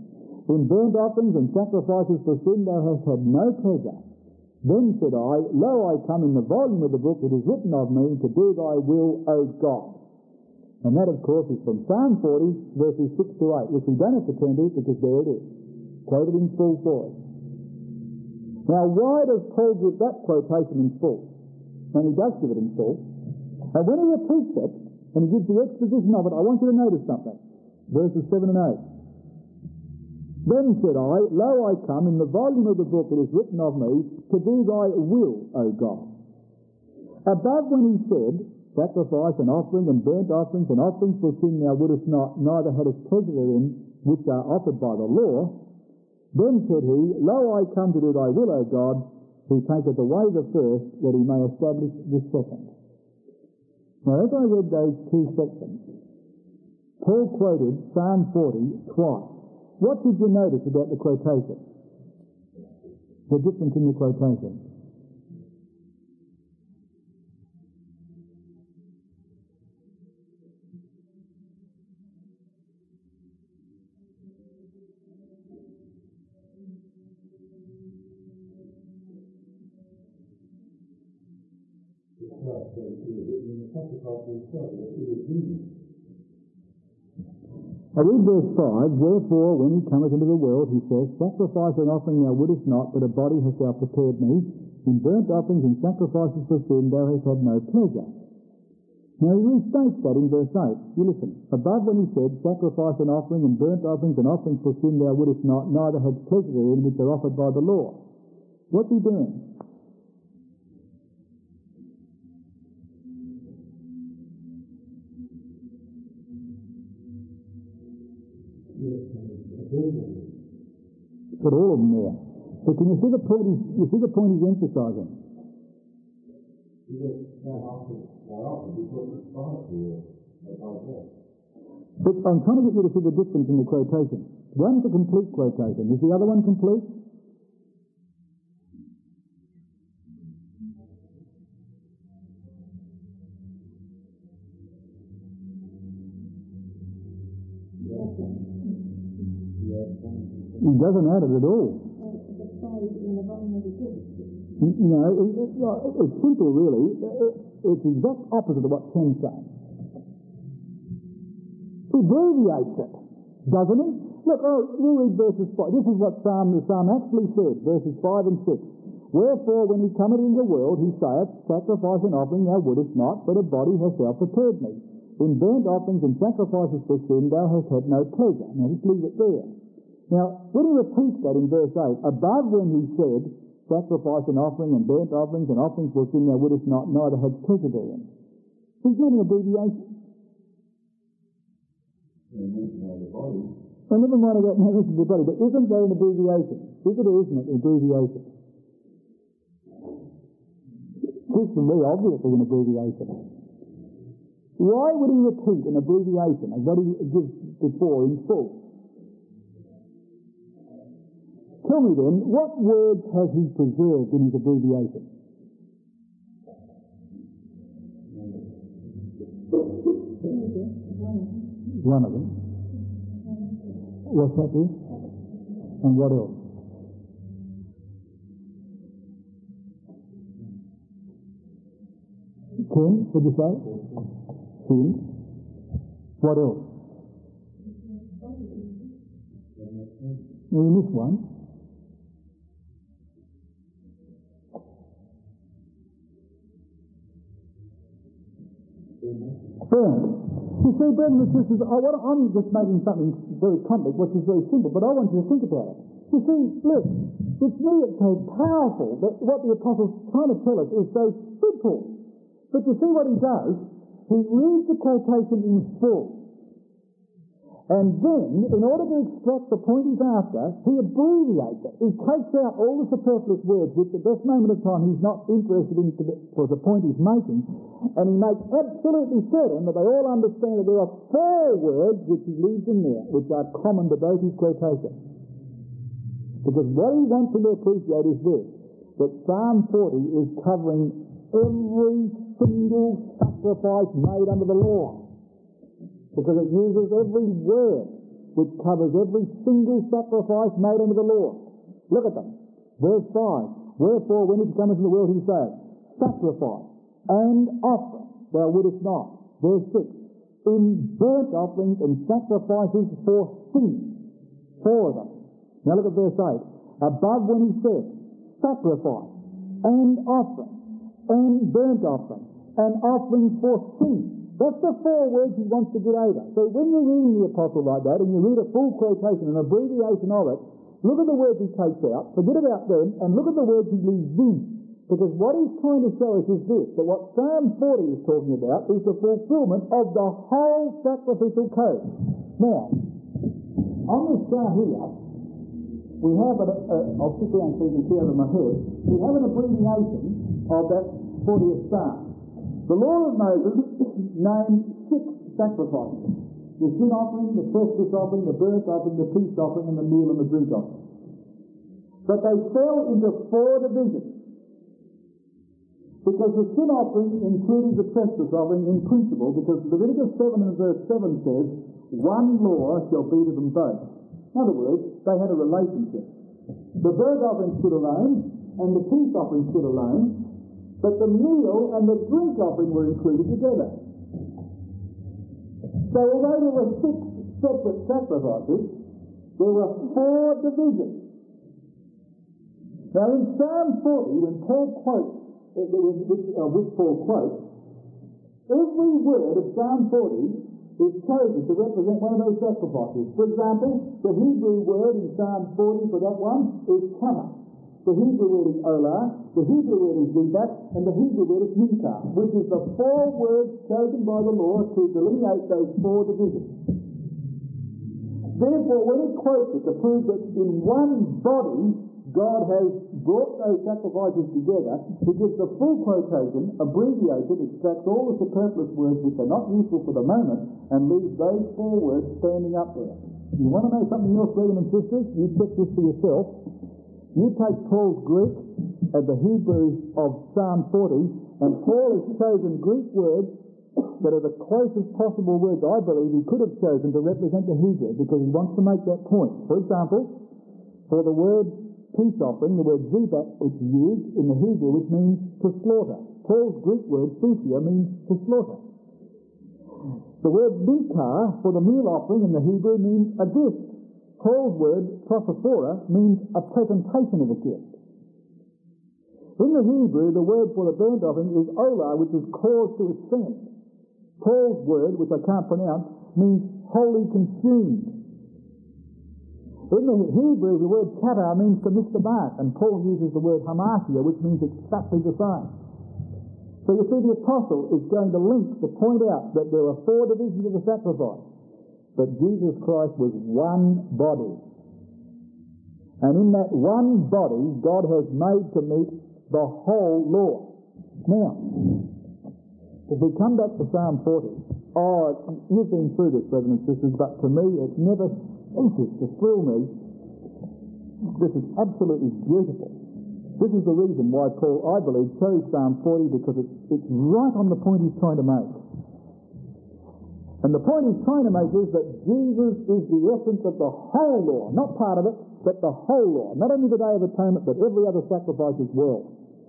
In burnt offerings and sacrifices for sin thou hast had no pleasure. Then said I, Lo, I come in the volume of the book, it is written of me, to do thy will, O God. And that, of course, is from Psalm 40, verses 6 to 8, which we don't have to turn to because there it is, quoted in full for us. Now, why does Paul give that quotation in full? And he does give it in full. And when he repeats it, and he gives the exposition of it, I want you to notice something. Verses 7 and 8. Then said I, Lo, I come, in the volume of the book it is written of me, to do thy will, O God. Above when he said, Sacrifice and offering and burnt offerings and offerings for sin thou wouldest not, neither hadst pleasure therein, which are offered by the law. Then said he, Lo, I come to do thy will, O God, who taketh away the first, that he may establish the second. Now, as I read those two sections, Paul quoted Psalm 40 twice. What did you notice about the quotation? The difference in the quotation. I read verse 5, Wherefore, when he cometh into the world, he says, Sacrifice and offering thou wouldest not, but a body hast thou prepared me. In burnt offerings and sacrifices for sin thou hast had no pleasure. Now he restates that in verse 8. You listen. Above when he said, Sacrifice and offering and burnt offerings and offerings for sin thou wouldest not, neither hadst pleasure therein, which are offered by the law. What's he doing? Put all of them there. But can you see the point he's emphasizing? But I'm trying to get you to see the difference in the quotation. One's a complete quotation. Is the other one complete? He doesn't add it at all. No, it's simple really. It's the exact opposite of what Ken's saying. He abbreviates it, doesn't he? Look, we'll read verses 5. This is what the Psalm actually said, verses 5 and 6. Wherefore, when he cometh into the world, he saith, Sacrifice and offering thou wouldest not, but a body hast thou prepared me. In burnt offerings and sacrifices for sin thou hast had no pleasure. Now, just leave it there. Now, when he repeats that in verse 8, above when he said, Sacrifice and offering and burnt offerings and offerings for sin thou wouldest not, neither hadst pleasure therein. He's not an abbreviation. Well, never mind about this is the body, but isn't there an abbreviation? Is it or isn't it an abbreviation? This to me obviously an abbreviation. Why would he repeat an abbreviation of what he gives before in full? Tell me then, what words has he preserved in his abbreviation? One of them. What's that there? And what else? Sin, did you say? Sin. What else? You missed one. Burnt. You see, brothers and sisters, I'm just making something very complex, which is very simple, but I want you to think about it. You see, look, it's me that's so powerful that what the Apostle's trying to tell us is so simple. But you see what he does? He reads the quotation in full. And then, in order to extract the point he's after, he abbreviates it. He takes out all the superfluous words, which at this moment of time he's not interested in for the point he's making, and he makes absolutely certain that they all understand that there are 4 words which he leaves in there, which are common to both his quotations. Because what he wants them to appreciate is this, that Psalm 40 is covering every single sacrifice made under the law. Because it uses every word. which covers every single sacrifice made under the law. Look at them. Verse 5. Wherefore, when he cometh into the world, he saith, sacrifice and offering thou wouldest not. Verse 6. In burnt offerings and sacrifices for sin. 4 of them. Now look at verse 8. Above when he said, sacrifice and offering and burnt offering and offering for sin. That's the 4 words he wants to get over. So when you're reading the apostle like that and you read a full quotation, an abbreviation of it, look at the words he takes out, forget about them, and look at the words he leaves in. Because what he's trying to show us is this, that what Psalm 40 is talking about is the fulfillment of the whole sacrificial code. Now, on this chart here, we have, I'll sit down so you can see over my head, we have an abbreviation of that 40th Psalm. The law of Moses named 6 sacrifices. The sin offering, the trespass offering, the burnt offering, the peace offering, and the meal and the drink offering. But they fell into 4 divisions. Because the sin offering included the trespass offering in principle, because Leviticus 7 and verse 7 says, one law shall be to them both. In other words, they had a relationship. The burnt offering stood alone, and the peace offering stood alone, but the meal and the drink offering were included together. So although there were 6 separate sacrifices, there were 4 divisions. Now in Psalm 40, when Paul quotes, which Paul quotes, every word of Psalm 40 is chosen to represent one of those sacrifices. For example, the Hebrew word in Psalm 40 for that one is kama. The Hebrew word is olah, the Hebrew word is zibat, and the Hebrew word is minkah, which is the 4 words chosen by the Lord to delineate those 4 divisions. Therefore, when he quotes it to prove that in one body God has brought those sacrifices together, he gives the full quotation, abbreviated, extracts all the superfluous words which are not useful for the moment, and leaves those 4 words standing up there. You want to know something else, brethren and sisters? You check this for yourself. You take Paul's Greek and the Hebrew of Psalm 40, and Paul has chosen Greek words that are the closest possible words, I believe, he could have chosen to represent the Hebrew, because he wants to make that point. For example, for the word peace offering, the word zibat is used in the Hebrew, which means to slaughter. Paul's Greek word, thusia, means to slaughter. The word minkah for the meal offering in the Hebrew means a gift. Paul's word, prosophoria, means a presentation of a gift. In the Hebrew, the word for the burnt offering is olah, which is cause to ascend. Paul's word, which I can't pronounce, means wholly consumed. In the Hebrew, the word kata means to miss the mark, and Paul uses the word hamartia, which means exactly the same. So you see, the apostle is going to link to point out that there are 4 divisions of the sacrifice, but Jesus Christ was one body. And in that one body, God has made to meet the whole law. Now, if we come back to Psalm 40, you've been through this, brothers and sisters, but to me it never ceases to thrill me. This is absolutely beautiful. This is the reason why Paul, I believe, chose Psalm 40, because it's right on the point he's trying to make. And the point he's trying to make is that Jesus is the essence of the whole law, not part of it, but the whole law. Not only the Day of Atonement, but every other sacrifice as well.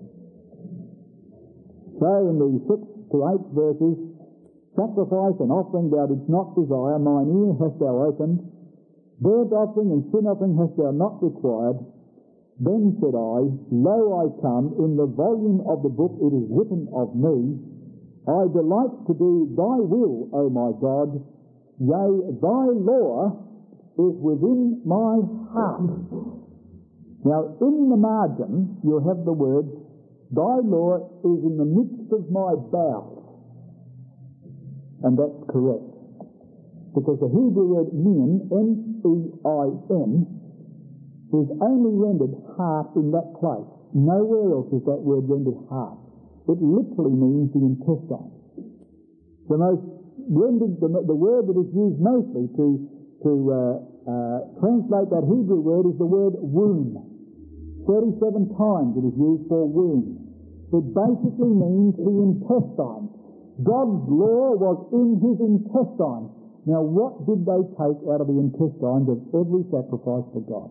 So in the 6 to 8 verses, sacrifice and offering thou didst not desire, mine ear hast thou opened. Burnt offering and sin offering hast thou not required. Then said I, Lo, I come, in the volume of the book it is written of me. I delight to do thy will, O my God. Yea, thy law is within my heart. Now, in the margin, you'll have the word, thy law is in the midst of my bowels. And that's correct. Because the Hebrew word min, M-E-I-N, is only rendered heart in that place. Nowhere else is that word rendered heart. It literally means the intestine. The word that is used mostly to translate that Hebrew word is the word womb. 37 times it is used for womb. It basically means the intestine. God's law was in his intestine. Now, what did they take out of the intestines of every sacrifice to God?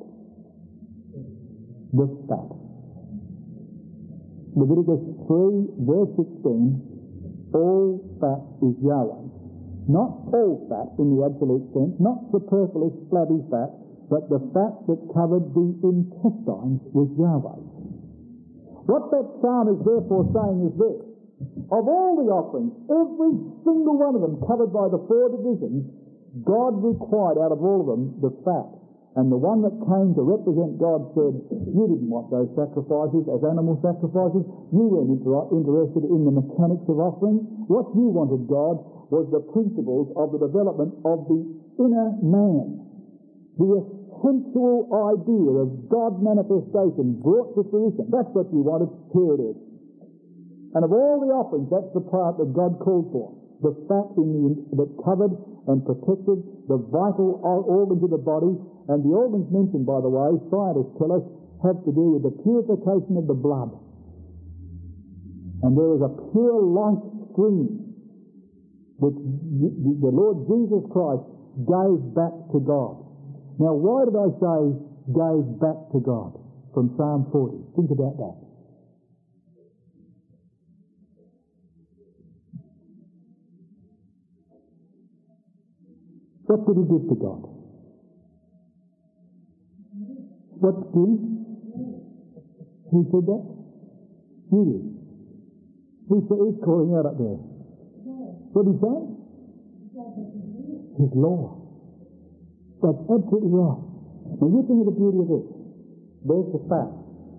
The fat. Leviticus 3, verse 16, all fat is Yahweh. Not all fat in the absolute sense, not superfluous, flabby fat, but the fat that covered the intestines was Yahweh. What that psalm is therefore saying is this: of all the offerings, every single one of them covered by the 4 divisions, God required out of all of them the fat. And the one that came to represent God said, you didn't want those sacrifices as animal sacrifices. You weren't interested in the mechanics of offering. What you wanted, God, was the principles of the development of the inner man. The essential idea of God manifestation brought to fruition. That's what you wanted. Here it is. And of all the offerings, that's the part that God called for. The fat that covered and protected the vital organs of the body. And the organs mentioned, by the way, scientists tell us, have to do with the purification of the blood. And there is a pure life stream which the Lord Jesus Christ gave back to God. Now, why did I say gave back to God? From Psalm 40. Think about that. What did he give to God? What did he? Who said that? You did. Who's calling out up there? What did he say? His law. That's absolutely right. Now you think of the beauty of this. There's the fact.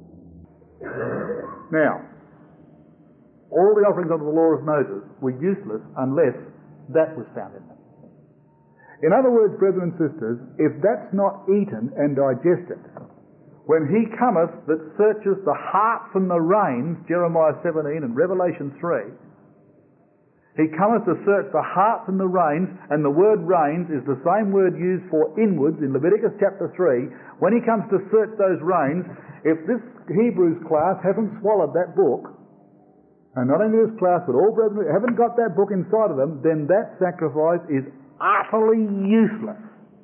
Now, all the offerings under the law of Moses were useless unless that was found in them. In other words, brethren and sisters, if that's not eaten and digested, when he cometh that searches the hearts and the reins, Jeremiah 17 and Revelation 3, he cometh to search the hearts and the reins, and the word reins is the same word used for inwards in Leviticus chapter 3. When he comes to search those reins, if this Hebrews class haven't swallowed that book, and not only this class but all brethren haven't got that book inside of them, then that sacrifice is utterly useless.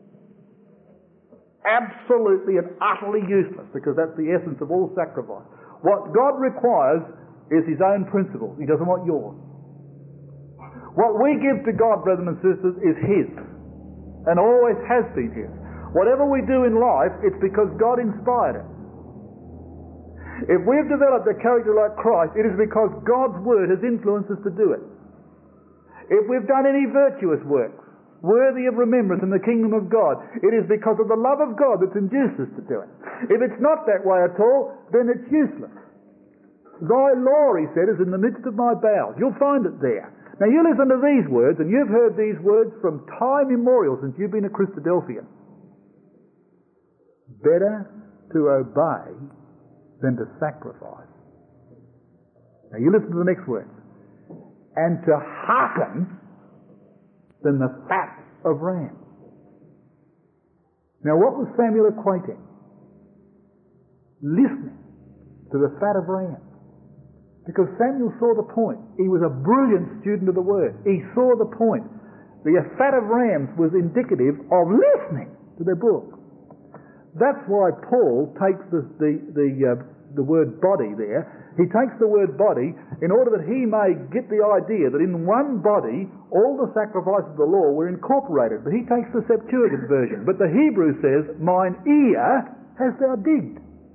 Absolutely and utterly useless, because that's the essence of all sacrifice. What God requires is his own principle. He doesn't want yours. What we give to God, brethren and sisters, is his, and always has been his. Whatever we do in life, it's because God inspired it. If we've developed a character like Christ, it is because God's word has influenced us to do it. If we've done any virtuous works worthy of remembrance in the kingdom of God, it is because of the love of God that's induced us to do it. If it's not that way at all, then it's useless. Thy law, he said, is in the midst of my bowels. You'll find it there. Now you listen to these words, and you've heard these words from time immemorial since you've been a Christadelphian. Better to obey than to sacrifice. Now you listen to the next words. And to hearken than the fat of rams. Now what was Samuel equating? Listening to the fat of rams. Because Samuel saw the point. He was a brilliant student of the Word. He saw the point. The fat of rams was indicative of listening to the book. That's why Paul takes the word body there. He takes the word body in order that he may get the idea that in one body all the sacrifices of the law were incorporated. But he takes the Septuagint version. But the Hebrew says, mine ear hast thou digged.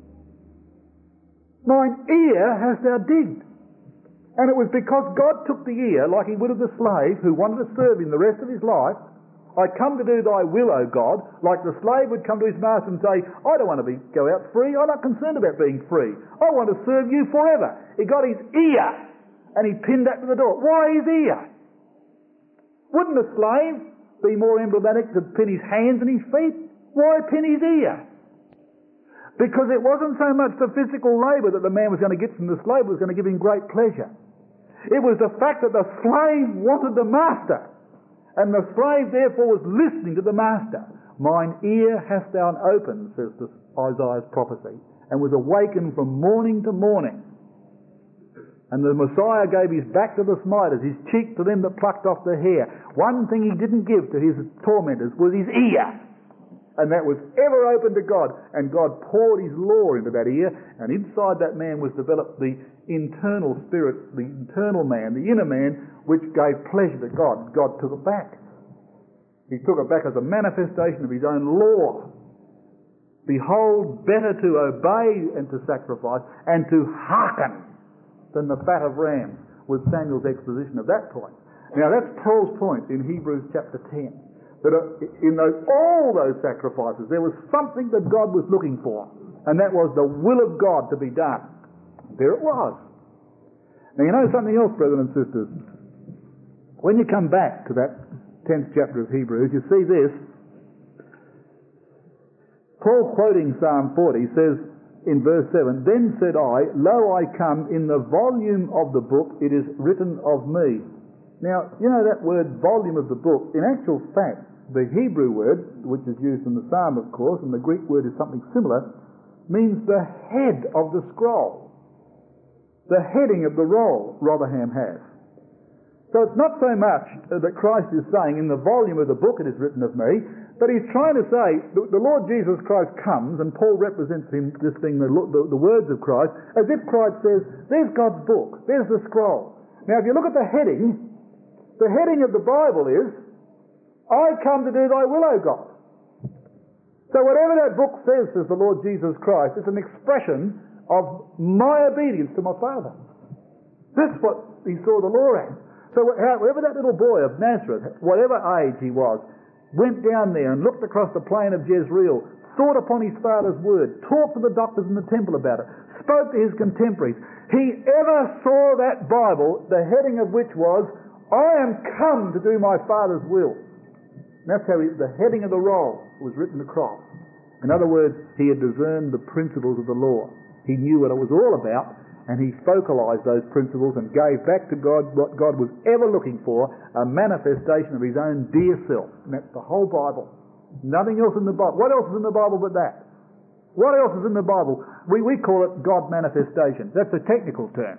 Mine ear hast thou digged. And it was because God took the ear, like he would of the slave who wanted to serve him the rest of his life. I come to do thy will, O God, like the slave would come to his master and say, I don't want to go out free. I'm not concerned about being free. I want to serve you forever. He got his ear and he pinned that to the door. Why his ear? Wouldn't a slave be more emblematic to pin his hands and his feet? Why pin his ear? Because it wasn't so much the physical labour that the man was going to get from the slave was going to give him great pleasure. It was the fact that the slave wanted the master, and the slave therefore was listening to the master. Mine ear hast thou opened, says Isaiah's prophecy, and was awakened from morning to morning. And the Messiah gave his back to the smiters, his cheek to them that plucked off the hair. One thing he didn't give to his tormentors was his ear. And that was ever open to God. And God poured his law into that ear, and inside that man was developed the internal spirit, the internal man, the inner man, which gave pleasure to God. God took it back. He took it back as a manifestation of his own law. Behold, better to obey and to sacrifice and to hearken than the fat of rams, was Samuel's exposition of that point. Now that's Paul's point in Hebrews chapter 10. That in all those sacrifices there was something that God was looking for, and that was the will of God to be done. There it was. Now you know something else, brothers and sisters. When you come back to that 10th chapter of Hebrews, you see this. Paul, quoting Psalm 40, says in verse 7, "Then said I, Lo, I come, in the volume of the book it is written of me." Now, you know that word volume of the book, in actual fact, the Hebrew word, which is used in the Psalm, of course, and the Greek word is something similar, means the head of the scroll. The heading of the roll, Rotherham has. So it's not so much that Christ is saying, in the volume of the book it is written of me, but he's trying to say the Lord Jesus Christ comes, and Paul represents him, this being the words of Christ, as if Christ says, there's God's book, there's the scroll. Now if you look at the heading of the Bible is, I come to do thy will, O God. So whatever that book says, says the Lord Jesus Christ, it's an expression of my obedience to my Father. That's what he saw the law as. So however that little boy of Nazareth, whatever age he was, went down there and looked across the plain of Jezreel, thought upon his father's word, talked to the doctors in the temple about it, spoke to his contemporaries. He ever saw that Bible, the heading of which was, I am come to do my Father's will. And that's how the heading of the roll was written across. In other words, he had discerned the principles of the law. He knew what it was all about, and he focalized those principles and gave back to God what God was ever looking for, a manifestation of his own dear self. And that's the whole Bible. Nothing else in the Bible. What else is in the Bible but that? What else is in the Bible? We call it God manifestation. That's a technical term.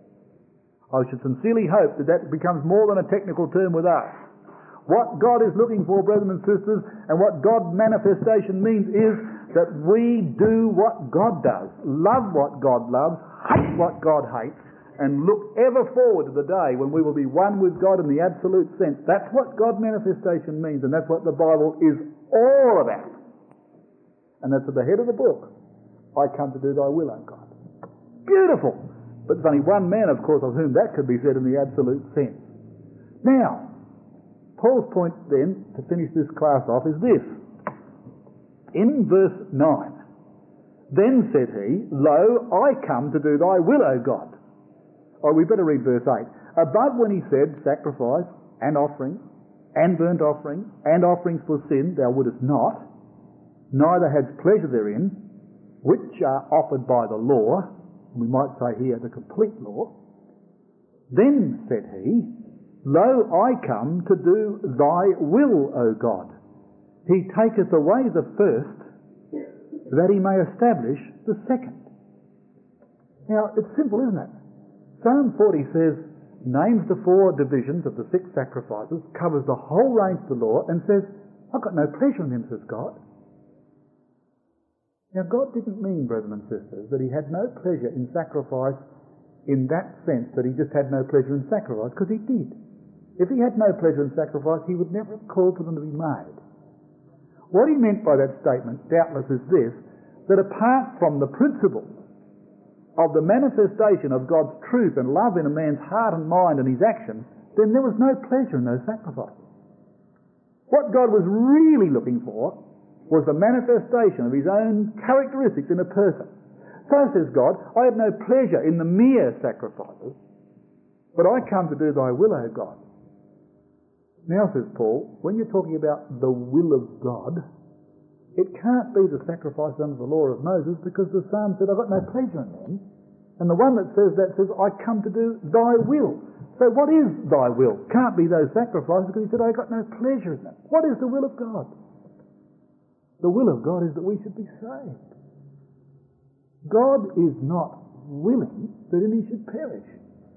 I should sincerely hope that becomes more than a technical term with us. What God is looking for, brothers and sisters, and what God manifestation means is that we do what God does, love what God loves, hate what God hates, and look ever forward to the day when we will be one with God in the absolute sense. That's what God manifestation means, and that's what the Bible is all about. And that's at the head of the book. I come to do thy will, O God. Beautiful! But there's only one man, of course, of whom that could be said in the absolute sense. Now, Paul's point then, to finish this class off, is this. In verse 9, Then said he, Lo, I come to do thy will, O God. Or we better read verse 8. Above when he said, Sacrifice and offering and burnt offering and offerings for sin thou wouldest not, neither hadst pleasure therein, which are offered by the law, we might say here the complete law. Then said he, Lo, I come to do thy will, O God. He taketh away the first, that he may establish the second. Now, it's simple, isn't it? Psalm 40 says, names the four divisions of the 6 sacrifices, covers the whole range of the law, and says, I've got no pleasure in them, says God. Now, God didn't mean, brothers and sisters, that he had no pleasure in sacrifice in that sense, that he just had no pleasure in sacrifice, because he did. If he had no pleasure in sacrifice, he would never have called for them to be made. What he meant by that statement, doubtless, is this, that apart from the principle of the manifestation of God's truth and love in a man's heart and mind and his action, then there was no pleasure in those sacrifices. What God was really looking for was the manifestation of his own characteristics in a person. So says God, I have no pleasure in the mere sacrifices, but I come to do thy will, O God. Now, says Paul, when you're talking about the will of God, it can't be the sacrifice under the law of Moses, because the Psalm said, I've got no pleasure in them. And the one that says, I come to do thy will. So what is thy will? Can't be those sacrifices, because he said, I've got no pleasure in them. What is the will of God? The will of God is that we should be saved. God is not willing that any should perish.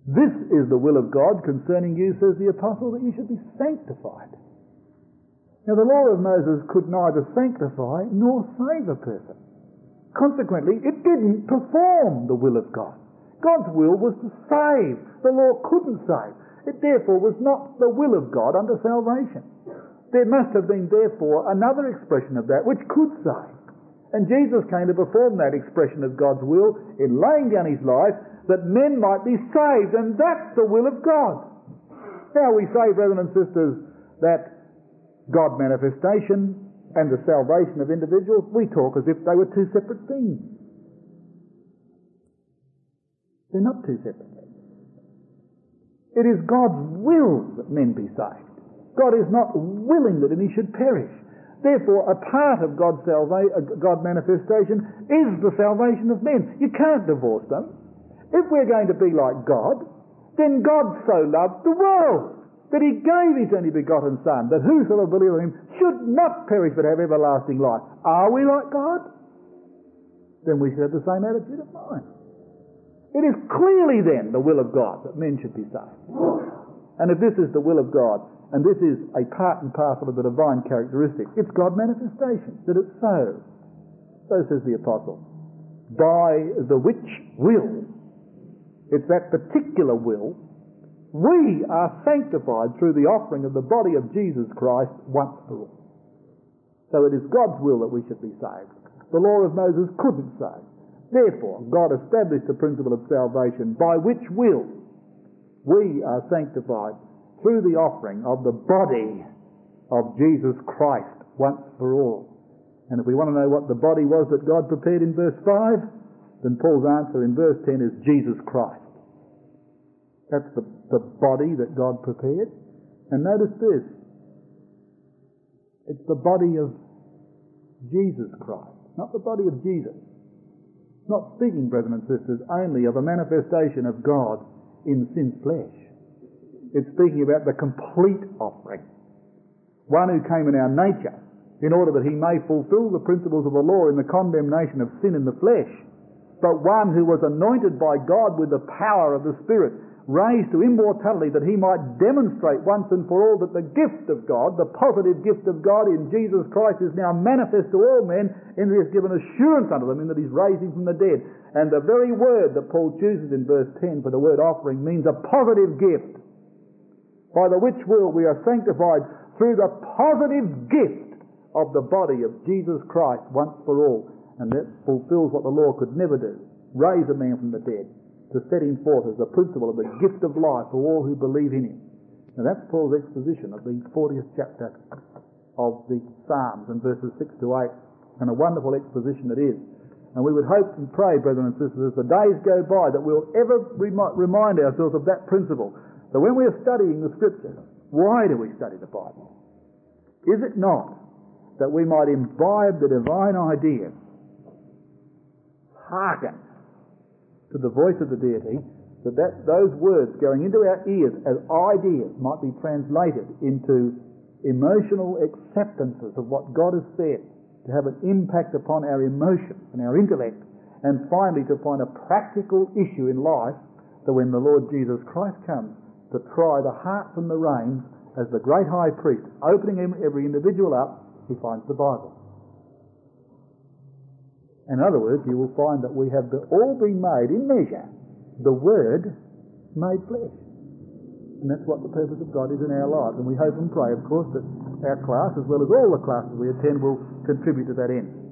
This is the will of God concerning you, says the apostle, that you should be sanctified. Now the law of Moses could neither sanctify nor save a person. Consequently, it didn't perform the will of God. God's will was to save. The law couldn't save. It therefore was not the will of God unto salvation. There must have been therefore another expression of that which could save. And Jesus came to perform that expression of God's will in laying down his life that men might be saved, and that's the will of God. Now we say, brothers and sisters, that God manifestation and the salvation of individuals, we talk as if they were two separate things. They're not two separate things. It is God's will that men be saved. God is not willing that any should perish. Therefore, a part of God's God manifestation is the salvation of men. You can't divorce them. If we're going to be like God, then God so loved the world that he gave his only begotten Son, that whosoever believeth in him should not perish but have everlasting life. Are we like God? Then we should have the same attitude of mind. It is clearly then the will of God that men should be saved. And if this is the will of God, and this is a part and parcel of the divine characteristic, it's God manifestation, that it's so. So says the apostle. By the which will, it's that particular will, we are sanctified through the offering of the body of Jesus Christ once for all. So it is God's will that we should be saved. The law of Moses couldn't save. Therefore, God established the principle of salvation by which will we are sanctified through the offering of the body of Jesus Christ once for all. And if we want to know what the body was that God prepared in verse 5, then Paul's answer in verse 10 is Jesus Christ. That's the body that God prepared. And notice this. It's the body of Jesus Christ, not the body of Jesus. It's not speaking, brethren and sisters, only of a manifestation of God in sin's flesh. It's speaking about the complete offering. One who came in our nature in order that he may fulfill the principles of the law in the condemnation of sin in the flesh. But one who was anointed by God with the power of the Spirit, raised to immortality, that he might demonstrate once and for all that the gift of God, the positive gift of God in Jesus Christ, is now manifest to all men, in that he has given assurance unto them in that he's raised him from the dead. And the very word that Paul chooses in verse 10 for the word offering means a positive gift. By the which will we are sanctified through the positive gift of the body of Jesus Christ once for all. And that fulfills what the law could never do, raise a man from the dead, to set him forth as the principle of the gift of life for all who believe in him. Now that's Paul's exposition of the 40th chapter of the Psalms and verses 6 to 8, and a wonderful exposition it is. And we would hope and pray, brethren and sisters, as the days go by, that we'll ever remind ourselves of that principle, that when we are studying the Scriptures, why do we study the Bible? Is it not that we might imbibe the divine ideas, hearken to the voice of the deity, that those words going into our ears as ideas might be translated into emotional acceptances of what God has said, to have an impact upon our emotions and our intellect, and finally to find a practical issue in life, that when the Lord Jesus Christ comes to try the hearts and the reins as the great high priest, opening every individual up, he finds the Bible. In other words, you will find that we have all been made in measure, the Word made flesh. And that's what the purpose of God is in our lives. And we hope and pray, of course, that our class, as well as all the classes we attend, will contribute to that end.